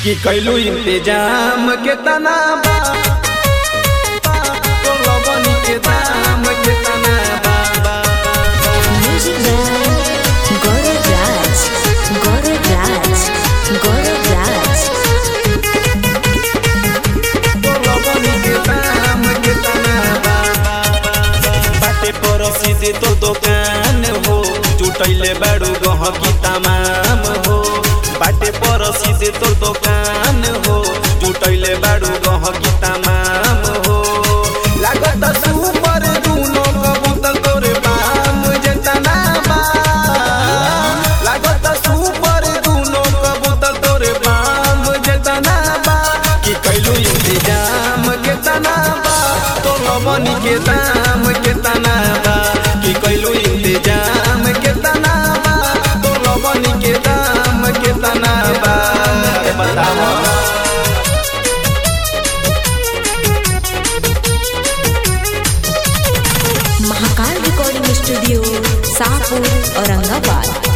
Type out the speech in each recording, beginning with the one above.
कि कैलू इंतजाम के तना बा तो लबन के दाम के तना बा। Music by Gaurav Raj, Gaurav Raj, Gaurav Raj. तो लबन के दाम के तना बा। बाटे पड़ोसी से तो दुकान हो जुटैले बाड़ू गहकी तमाम हो। बाटे पड़ोसी से तो दुकान हो जुटैले बाड़ू गहकी तमाम हो। लागत सुपर दूनो कबूतर तोरे बाम जेतना बा। लागत सुपर दूनो कबूतर तोरे बाम जेतना बा। कि कैलू इंतजाम के तना बा तो लबन के दाम के तना बा। कि कैलू इंतजाम के तना बा तो लबन के दाम के तना बा। बताओ महाकाल रिकॉर्डिंग स्टूडियो शाहपुर औरंगाबाद।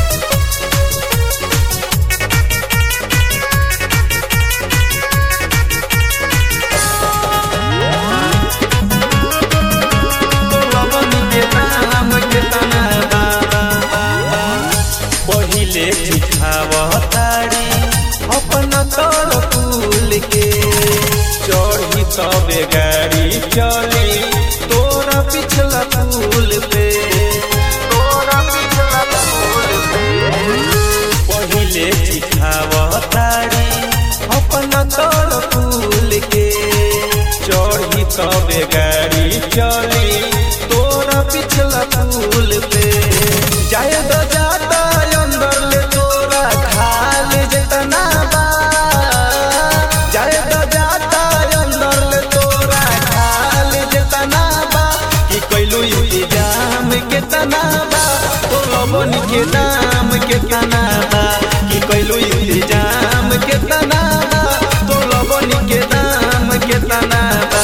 पहिले चिठावतारी अपन तोर फूल के चढ़ी तबे गाड़ी चली तोरा पिछला फूल पे। तोरा पिछला फूल पे पहिले चिठावतारी अपन तोर फूल के चढ़ी तबे गाड़ी चली तोरा पिछला फूल पे। जाए तो जाता अंदर ले तोरा खाल जेतना बा। जाए तो जाता अंदर ले तोरा खाल जेतना बा। कि कैलू इंतजाम के तना बा तो लबन के दाम के तना बा। कि कैलू इंतजाम के तना बा तो लबन के दाम के तना बा।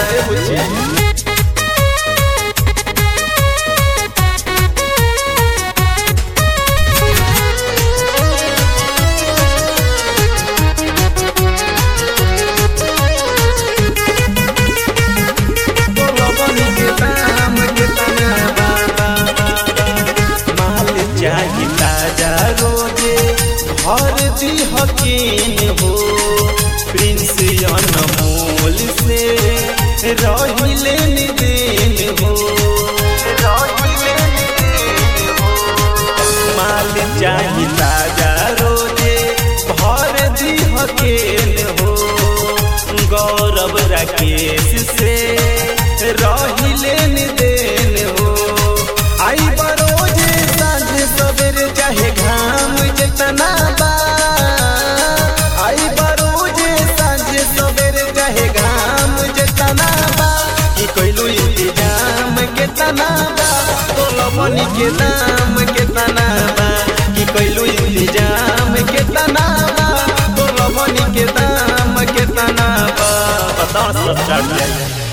हर दी हकीन हो प्रिंस अनमोल से रहिले निदेन हो। माल चाही ताजा रोजे भर दी हकीन हो। गौरव राकेश से रहिले निदेन हो। आई बरोजे सांझ सवेरे चाहे घाम जेतना बा। आई बरोजे सांझ सवेरे चाहे घाम जेतना बा। कि कैलू इंतजाम के तना बा तो लबन के दाम के तना बा। कि कैलू इंतजाम के तना बा तो लबन के दाम के तना बा। 50 स्टार्ट